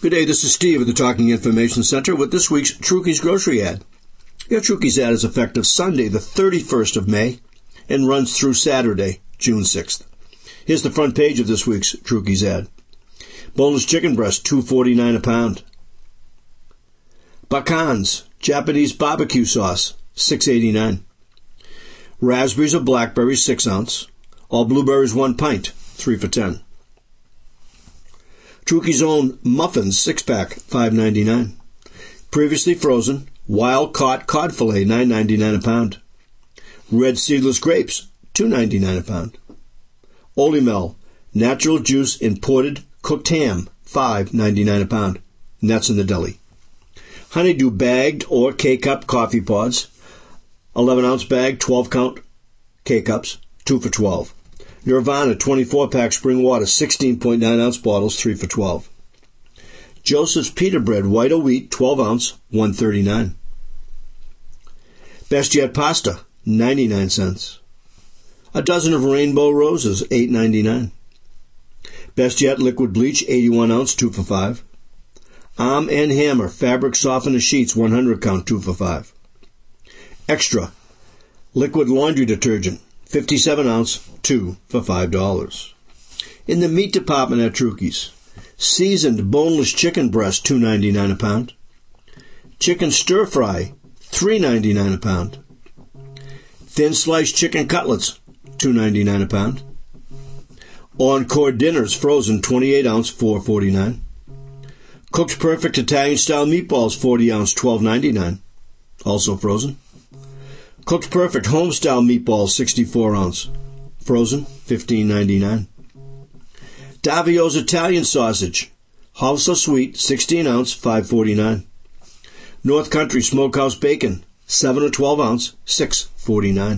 Good day, this is Steve of the Talking Information Center with this week's Trukey's Grocery Ad. Your Trukey's ad is effective Sunday, the 31st of May, and runs through Saturday, June 6th. Here's the front page of this week's Trukey's ad. Boneless chicken breast, $2.49 a pound. Bacans, Japanese barbecue sauce, $6.89. Raspberries or blackberries, 6 ounce. All blueberries, 1 pint, 3 for $10. Trukey's Own muffins, 6-pack, $5.99. Previously frozen, wild-caught cod fillet, $9.99 a pound. Red seedless grapes, $2.99 a pound. Olymel, natural juice imported cooked ham, $5.99 a pound. And that's in the deli. Honeydew bagged or K-cup coffee pods, 11-ounce bag, 12-count K-cups, 2 for $12. Nirvana 24-pack spring water, 16.9-ounce bottles, 3 for $12. Joseph's pita bread, white or wheat, 12-ounce, $1.39. Best Yet pasta, 99 cents. A dozen of rainbow roses, $8.99. Best Yet liquid bleach, 81-ounce, 2 for $5. Arm & Hammer fabric softener sheets, 100 count, 2 for $5. Extra liquid laundry detergent, 57-ounce, 2 for $5. In the meat department at Trukey's, seasoned boneless chicken breast, $2.99 a pound. Chicken stir-fry, $3.99 a pound. Thin sliced chicken cutlets, $2.99 a pound. Encore dinners frozen, 28-ounce, $4.49. Cooked Perfect Italian-style meatballs, 40-ounce, $12.99, also frozen. Cooked Perfect home-style meatballs, 64-ounce, frozen, $15.99. Davio's Italian sausage, House of Sweet, 16-ounce, $5.49. North Country Smokehouse bacon, 7 or 12-ounce, $6.49.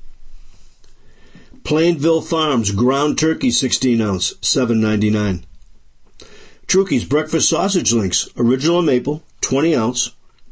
Plainville Farms ground turkey, 16-ounce, $7.99. Trukey's breakfast sausage links, original maple, 20-ounce,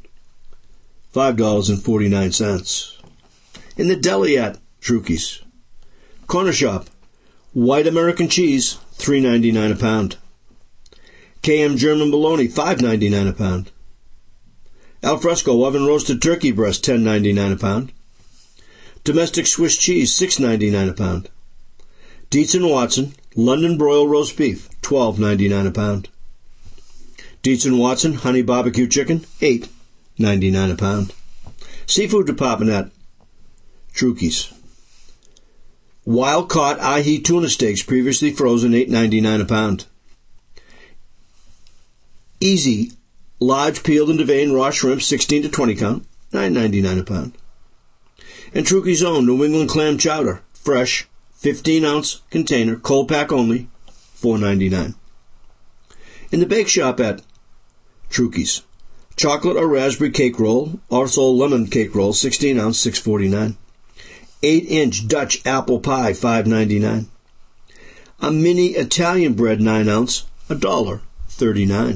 $5.49. In the deli at Trukey's, Corner Shop, white American cheese, $3.99 a pound. KM German bologna, $5.99 a pound. Alfresco oven roasted turkey breast, $10.99 a pound. Domestic Swiss cheese, $6.99 a pound. Dietz & Watson London broiled roast beef, $12.99 a pound. Dietz & Watson honey barbecue chicken, $8.99 a pound. Seafood department at Trukey's. Wild-caught ahi tuna steaks, previously frozen, $8.99 a pound. Easy large peeled and deveined raw shrimp, 16 to 20 count, $9.99 a pound. And Trukey's Own New England clam chowder, fresh, 15-ounce container, cold pack only, $4.99. In the bake shop at Trukey's, chocolate or raspberry cake roll, also lemon cake roll, 16-ounce, $6.49. 8-inch Dutch apple pie, $5.99. A mini Italian bread, 9-ounce, $1.39.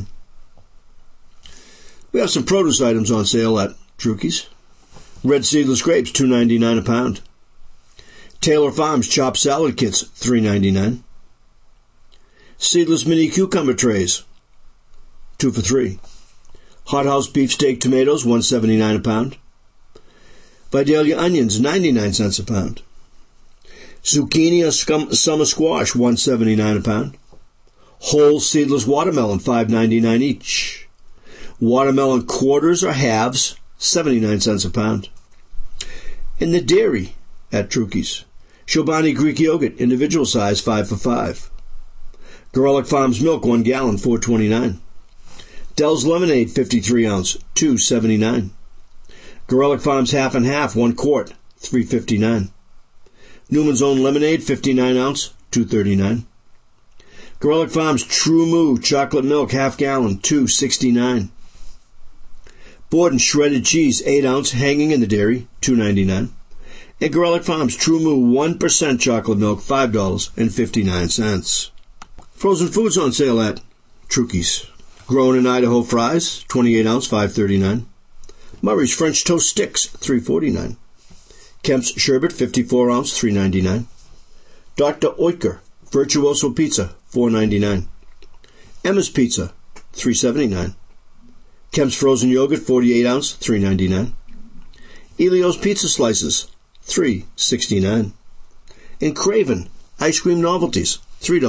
We have some produce items on sale at Trukey's. Red seedless grapes, $2.99 a pound. Taylor Farms chopped salad kits, $3.99. Seedless mini cucumber trays, 2 for $3. Hothouse beefsteak tomatoes, $1.79 a pound. Vidalia onions, 99 cents a pound. Zucchini or summer squash, $1.79 a pound. Whole seedless watermelon, $5.99 each. Watermelon quarters or halves, 79 cents a pound. In the dairy at Trukey's, Chobani Greek yogurt, individual size, 5 for $5. Garlic Farms milk, 1 gallon, $4.29. Dell's lemonade, 53-ounce, $2.79. Garlic Farms half and half, 1 quart, $3.59. Newman's Own lemonade, 59-ounce, $2.39. Garlic Farms True Moo chocolate milk, half gallon, $2.69. Borden shredded cheese, 8-ounce, hanging in the dairy, $2.99. And Garlic Farms True Moo 1% chocolate milk, $5.59. Frozen foods on sale at Trukey's. Grown in Idaho fries, 28-ounce, $5.39. Murray's French toast sticks, $3.49. Kemp's sherbet, 54-ounce, $3.99. Dr. Oetker Virtuoso pizza, $4.99. Emma's Pizza, $3.79. Kemp's frozen yogurt, 48 ounce, $3.99. Elio's pizza slices, $3.69. And Craven ice cream novelties,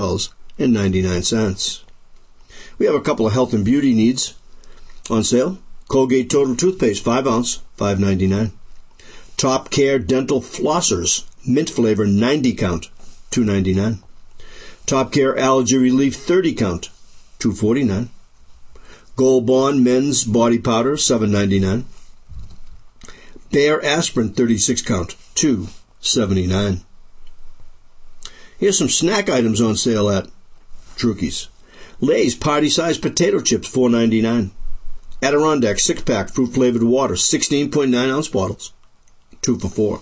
$3.99. We have a couple of health and beauty needs on sale. Colgate Total Toothpaste, 5 ounce, $5.99. Top Care Dental Flossers, mint flavor, 90 count, $2.99. Top Care Allergy Relief, 30 count, $2.49. Gold Bond Men's Body Powder, $7.99. Bayer Aspirin, 36 count, $2.79. Here's some snack items on sale at Trukey's. Lay's Party Size Potato Chips, $4.99. Adirondack 6-pack fruit-flavored water, 16.9-ounce bottles, 2 for $4.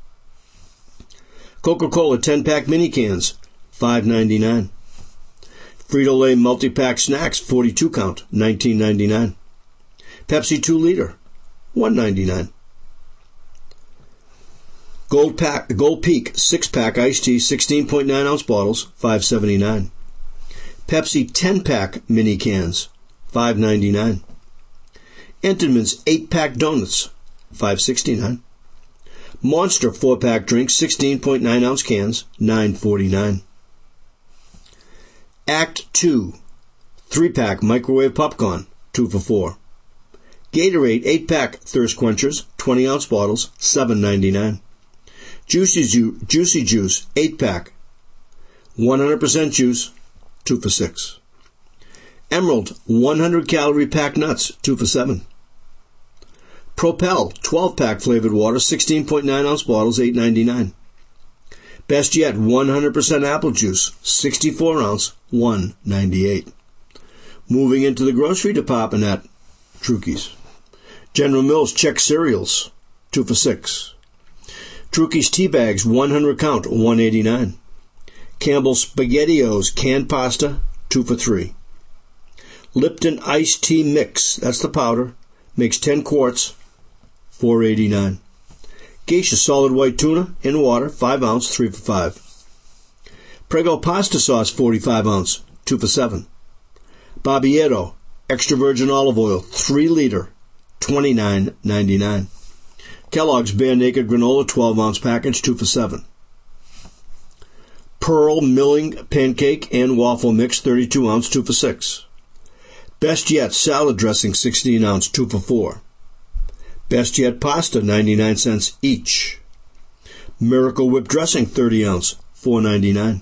Coca-Cola 10-pack mini cans, $5.99. Frito-Lay multi-pack snacks, 42 count, $19.99. Pepsi 2 liter, $1.99. Gold Peak 6-pack iced tea, 16.9-ounce bottles, $5.79. Pepsi 10-pack mini cans, $5.99. Entenmann's 8-pack donuts, $5.69. Monster 4-pack drinks, 16.9-ounce cans, $9.49. Act 2 3-pack microwave popcorn, 2 for $4. Gatorade 8-pack thirst quenchers, 20-ounce bottles, $7.99. Juicy Juice 8-pack 100% juice, 2 for $6. Emerald 100-calorie packed nuts, 2 for $7. Propel 12-pack flavored water, 16.9-ounce bottles, $8.99. Best Yet 100% apple juice, 64-ounce, $1.98. Moving into the grocery department at Trukey's. General Mills Chex cereals, 2 for $6. Trukey's tea bags, 100 count, $1.89. Campbell's SpaghettiOs canned pasta, 2 for $3. Lipton iced tea mix, that's the powder, makes 10 quarts, $4.89. Geisha solid white tuna in water, 5 ounce, 3 for $5. Prego pasta sauce, 45 ounce, 2 for $7. Barbiero extra virgin olive oil, 3 liter, $29.99. Kellogg's Bare Naked granola, 12 ounce package, 2 for $7. Pearl milling pancake and waffle mix, 32 ounce, 2 for $6. Best Yet salad dressing, 16 ounce, 2 for $4. Best Yet pasta, 99 cents each. Miracle Whip dressing, 30 ounce, $4.99.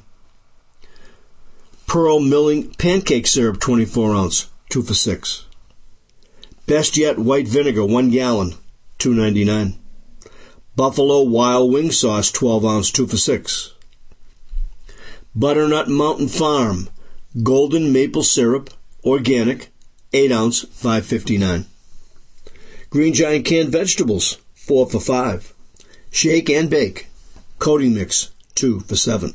Pearl milling pancake syrup, 24 ounce, 2 for $6. Best Yet white vinegar, 1 gallon, $2.99. Buffalo Wild Wing sauce, 12 ounce, 2 for $6. Butternut Mountain Farm golden maple syrup, organic, 8 ounce, $5.59. Green Giant canned vegetables, 4 for $5. Shake and bake coating mix, 2 for $7.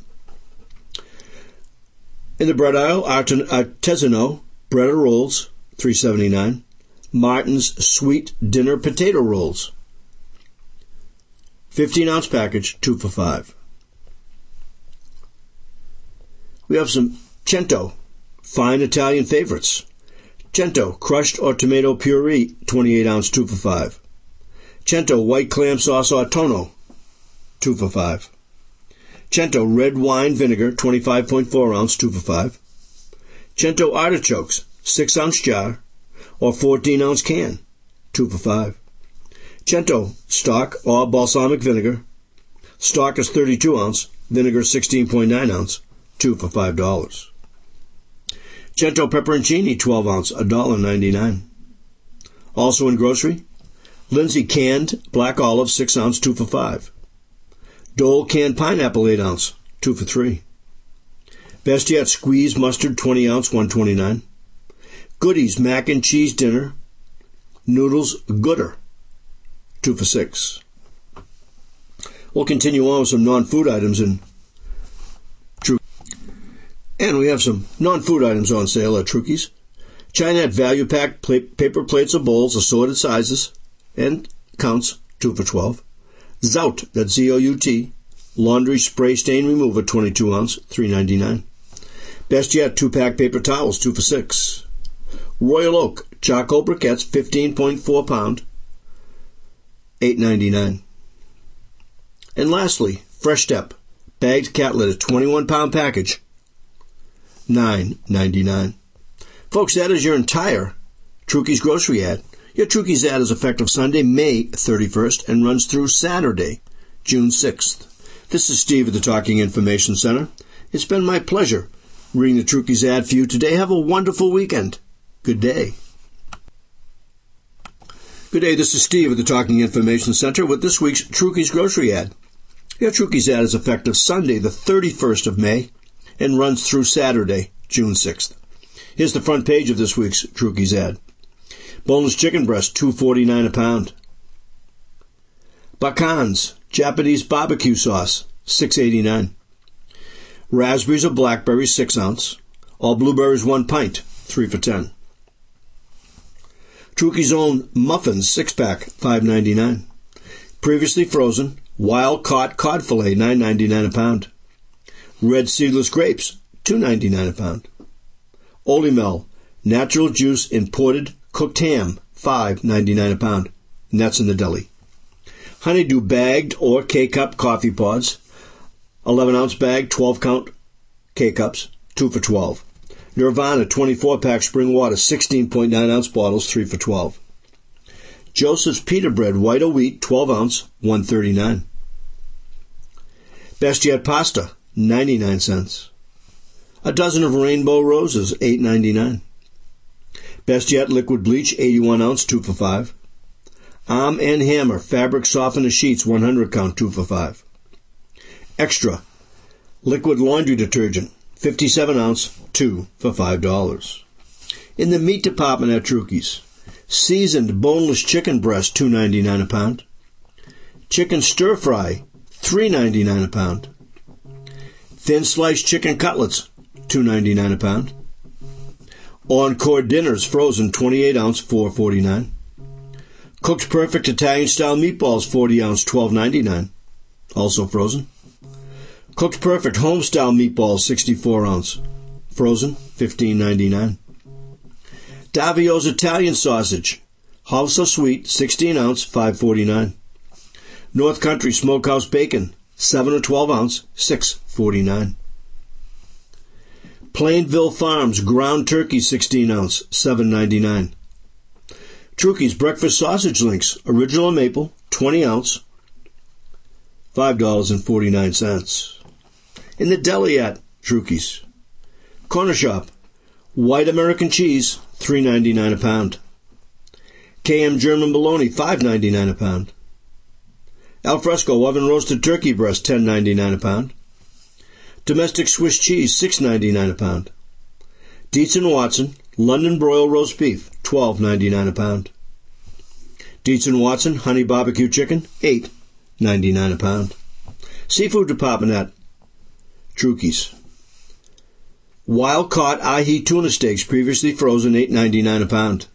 In the bread aisle, Artisanal bread rolls, $3.79. Martin's sweet dinner potato rolls, 15 ounce package, 2 for $5. We have some Cento fine Italian favorites. Cento crushed or tomato puree, 28 ounce, 2 for $5. Cento white clam sauce or tono, 2 for $5. Cento red wine vinegar, 25.4 ounce, 2 for $5. Cento artichokes, 6 ounce jar or 14 ounce can, 2 for $5. Cento stock or balsamic vinegar. Stock is 32 ounce, vinegar 16.9 ounce, 2 for $5. Cento pepperoncini, 12 ounce, $1.99. Also in grocery, Lindsay canned black olive, 6 ounce, 2 for $5. Dole canned pineapple, 8 ounce, 2 for $3. Best Yet squeezed mustard, 20 ounce, $1.29. Goodies mac and cheese dinner noodles gooder, 2 for $6. We'll continue on with some non-food items in Trukey's. And we have some non-food items on sale at Trukey's. Chinette value pack paper plates or bowls, assorted sizes and counts, 2 for $12. Zout, that's Z-O-U-T, laundry spray stain remover, 22 ounce, $3.99. Best Yet 2-pack paper towels, 2 for $6. Royal Oak charcoal briquettes, 15.4 pound, $8.99. And lastly, Fresh Step bagged cat litter, 21 pound package, $9.99. Folks, that is your entire Trukey's grocery ad. Your Trukey's ad is effective Sunday, May 31st and runs through Saturday, June 6th. This is Steve at the Talking Information Center. It's been my pleasure reading the Trukey's ad for you today. Have a wonderful weekend. Good day. Good day, this is Steve at the Talking Information Center with this week's Trukey's grocery ad. Your Trukey's ad is effective Sunday, the 31st of May and runs through Saturday, June 6th. Here's the front page of this week's Trukey's ad. Boneless chicken breast, $2.49 a pound. Bacan's Japanese barbecue sauce, $6.89. Raspberries or blackberries, 6 ounce. All blueberries, 1 pint, 3 for $10. Trukey's Own muffins, 6-pack, $5.99. Previously frozen, wild-caught cod fillet, $9.99 a pound. Red seedless grapes, $2.99 a pound. Olymel natural juice imported cooked ham, $5.99 a pound. And that's in the deli. Honeydew bagged or K-cup coffee pods, 11-ounce bag, 12-count K-cups, 2 for $12. Nirvana 24-pack spring water, 16.9-ounce bottles, 3 for $12. Joseph's pita bread, white or wheat, 12-ounce, $1.39. Best Yet pasta, 99 cents. A dozen of rainbow roses, $8.99. Best Yet liquid bleach, 81-ounce, 2 for $5. Arm & Hammer fabric softener sheets, 100 count, 2 for $5. Extra liquid laundry detergent, 57-ounce, 2 for $5. In the meat department at Trukey's, seasoned boneless chicken breast, $2.99 a pound. Chicken stir fry, $3.99 a pound. Thin sliced chicken cutlets, $2.99 a pound. Encore dinners frozen, 28-ounce, $4.49. Cooked Perfect Italian-style meatballs, 40-ounce, $12.99, also frozen. Cooked Perfect home-style meatballs, 64-ounce, frozen, $15.99. Davio's Italian sausage, House of Sweet, 16-ounce, $5.49. North Country Smokehouse bacon, 7 or 12-ounce, $6.49. Plainville Farms ground turkey, 16-ounce, $7.99. Trukey's breakfast sausage links, original maple, 20-ounce, $5.49. In the deli at Trukey's, Corner Shop, white American cheese, $3.99 a pound. KM German bologna, $5.99 a pound. Alfresco oven roasted turkey breast, $10.99 a pound. Domestic Swiss cheese, $6.99 a pound. Dietz & Watson London broiled roast beef, $12.99 a pound. Dietz & Watson honey barbecue chicken, $8.99 a pound. Seafood department at Trukey's. Wild-caught ahi tuna steaks, previously frozen, $8.99 a pound.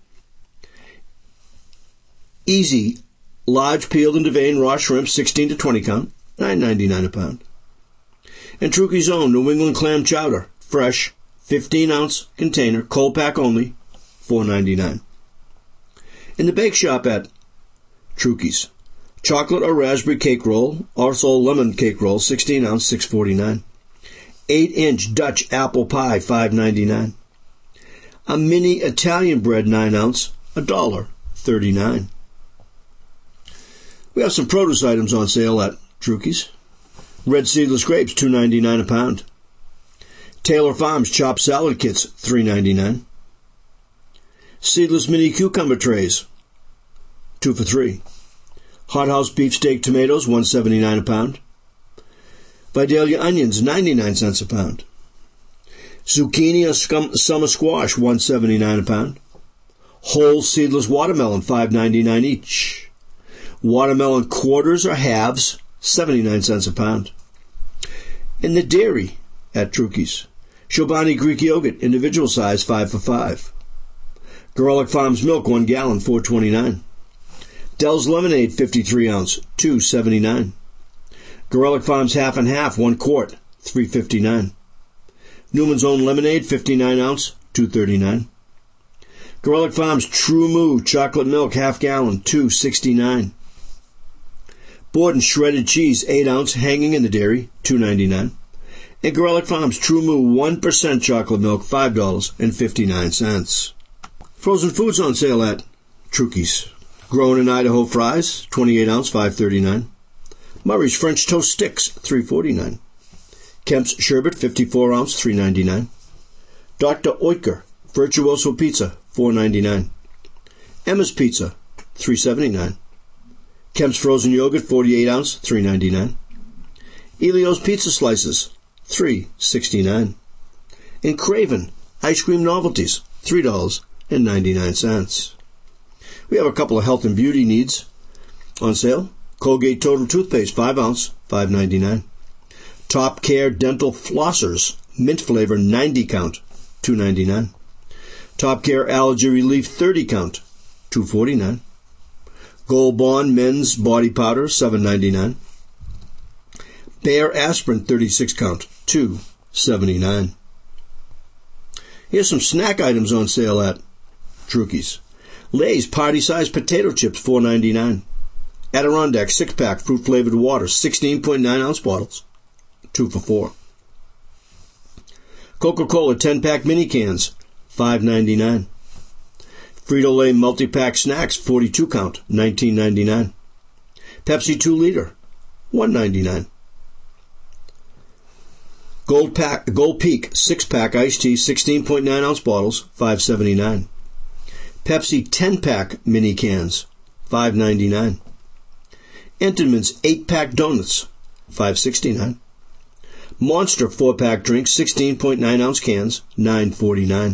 Easy large peeled and deveined raw shrimp, 16 to 20 count, $9.99 a pound. And Trukey's Own New England clam chowder, fresh, 15-ounce container, cold pack only, $4.99. In the bake shop at Trukey's, chocolate or raspberry cake roll, also lemon cake roll, 16-ounce, $6.49. 8-inch Dutch apple pie, $5.99. A mini Italian bread, 9-ounce, $1.39. We have some produce items on sale at Trukey's. Red seedless grapes, $2.99 a pound. Taylor Farms chopped salad kits, $3.99. Seedless mini cucumber trays, 2 for $3. Hot House beefsteak tomatoes, $1.79 a pound. Vidalia onions, 99 cents a pound. Zucchini or summer squash, $1.79 a pound. Whole seedless watermelon, $5.99 each. Watermelon quarters or halves, 79 cents a pound. In the dairy at Trukey's, Chobani Greek yogurt, individual size, 5 for $5. Garlic Farms milk, 1 gallon, $4.29. Dell's lemonade, 53-ounce, $2.79. Garlic Farms half and half, 1 quart, $3.59. Newman's Own lemonade, 59-ounce, $2.39. Garlic Farms True Moo chocolate milk half gallon, $2.69. Borden shredded cheese 8 ounce hanging in the dairy, $2.99. And Garlic Farms True Moo 1% chocolate milk, $5.59. Frozen foods on sale at Trukey's. Grown in Idaho fries, 28 ounce, $5.39. Murray's French toast sticks, $3.49. Kemp's sherbet, 54 ounce, $3.99. Dr. Oetker Virtuoso Pizza, $4.99. Emma's Pizza, $3.79. Kemp's frozen yogurt, 48 ounce, $3.99. Elio's Pizza Slices, $3.69. And Craven Ice Cream Novelties, $3.99. We have a couple of health and beauty needs on sale. Colgate Total Toothpaste, 5 ounce, $5.99. Top Care Dental Flossers, mint flavor, 90 count, $2.99. Top Care Allergy Relief, 30 count, $2.49. Gold Bond Men's Body Powder, $7.99. Bayer Aspirin, 36 count, $2.79. Here's some snack items on sale at Trukey's. Lay's Party-Sized Potato Chips, $4.99. Adirondack 6-pack fruit-flavored water, 16.9-ounce bottles, 2 for $4. Coca-Cola 10-pack mini cans, $5.99. Frito-Lay multi-pack snacks, 42 count, $19.99. Pepsi 2 liter, $1.99. Gold Peak 6-pack iced tea, 16.9-ounce bottles, $5.79. Pepsi 10-pack mini cans, $5.99. Entenmann's 8-pack donuts, $5.69. Monster 4-pack drinks, 16.9-ounce cans, $9.49.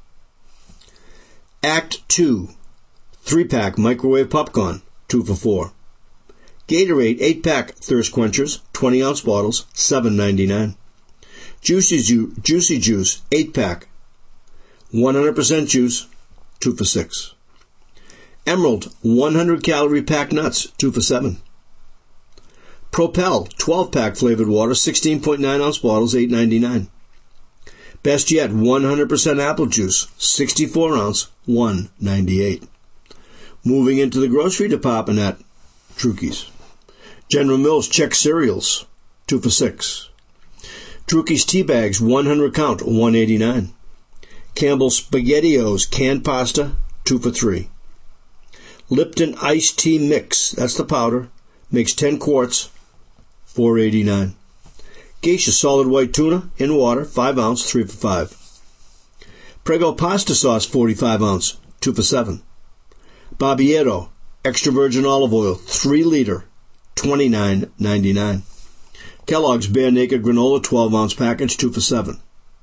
Act 2 3-pack microwave popcorn, 2 for $4. Gatorade 8-pack thirst quenchers, 20-ounce bottles, $7.99. Juicy Juice 8-pack, 100% juice, 2 for $6. Emerald 100-calorie pack nuts, 2 for $7. Propel 12-pack flavored water, 16.9-ounce bottles, $8.99. Best Yet 100% apple juice, 64-ounce, $1.98. Moving into the grocery department at Trukey's. General Mills Chex cereals, 2 for $6. Trukey's tea bags, 100 count, $1.89. Campbell's SpaghettiOs canned pasta, 2 for $3. Lipton iced tea mix, that's the powder, makes 10 quarts, $4.89. Geisha solid white tuna in water, 5 ounce, 3 for $5. Prego pasta sauce, 45 ounce, 2 for $7. Barbiero extra virgin olive oil, 3 liter, $29.99. Kellogg's Bare Naked granola, 12 ounce package, 2 for $7.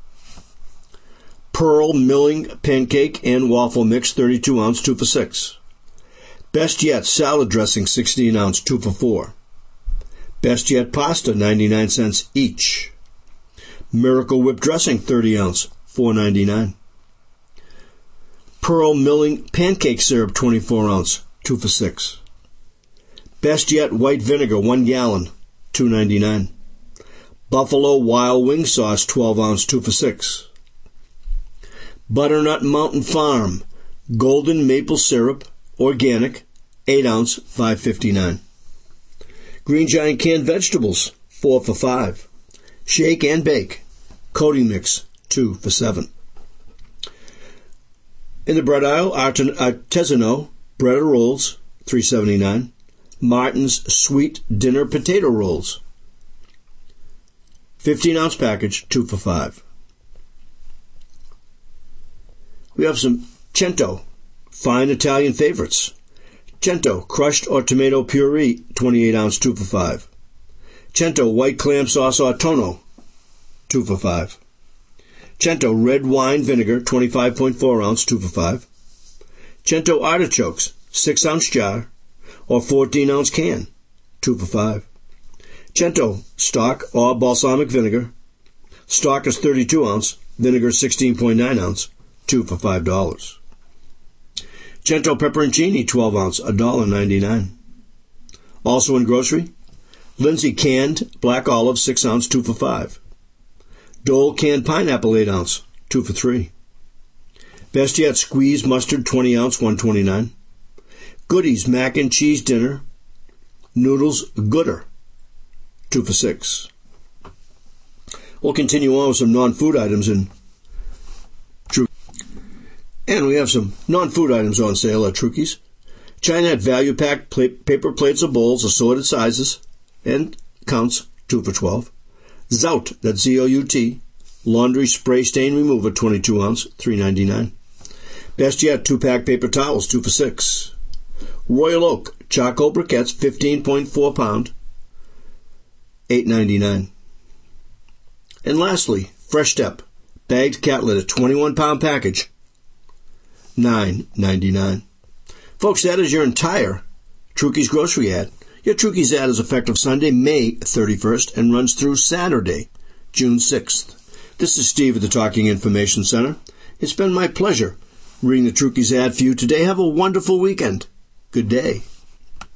Pearl milling pancake and waffle mix, 32 ounce, 2 for $6. Best Yet salad dressing, 16 ounce, 2 for $4. Best Yet pasta, 99 cents each. Miracle Whip dressing, 30 ounce, $4.99. Pearl milling pancake syrup, 24 ounce, 2 for $6. Best Yet white vinegar, 1 gallon, $2.99. Buffalo Wild Wing sauce, 12 ounce, 2 for $6. Butternut Mountain Farm golden maple syrup, organic, 8 ounce, $5.59. Green Giant canned vegetables, 4 for $5. Shake and bake coating mix, 2 for $7. In the bread aisle, artisanal bread rolls, $3.79. Martin's sweet dinner potato rolls, 15 ounce package, 2 for $5. We have some Cento fine Italian favorites. Cento crushed or tomato puree, 28 ounce, 2 for $5. Cento white clam sauce or tonno, 2 for $5. Cento red wine vinegar, 25.4 ounce, 2 for $5. Cento artichokes, 6 ounce jar or 14 ounce can, 2 for $5. Cento stock or balsamic vinegar. Stock is 32 ounce, vinegar 16.9 ounce, 2 for $5. Cento pepperoncini, 12 ounce, $1.99. Also in grocery, Lindsay canned black olive, 6 ounce, 2 for $5. Dole canned pineapple, 8 ounce, 2 for $3. Best Yet squeezed mustard 20 ounce, $1.29. Goodies mac and cheese dinner. Noodles Gooder, 2 for $6. We'll continue on with some non-food items in True. And we have some non-food items on sale at Trukey's. Chinette value pack paper plates or bowls, assorted sizes and counts, 2 for $12. Zout, that's Z-O-U-T, laundry spray stain remover, 22 ounce, $3.99. Best Yet 2-pack paper towels, 2 for $6. Royal Oak charcoal briquettes, 15.4 pound, $8.99. And lastly, Fresh Step bagged cat litter, 21-pound package, $9.99. Folks, that is your entire Trukey's grocery ad. Your Trukey's ad is effective Sunday, May 31st, and runs through Saturday, June 6th. This is Steve at the Talking Information Center. It's been my pleasure reading the Trukey's ad for you today. Have a wonderful weekend. Good day.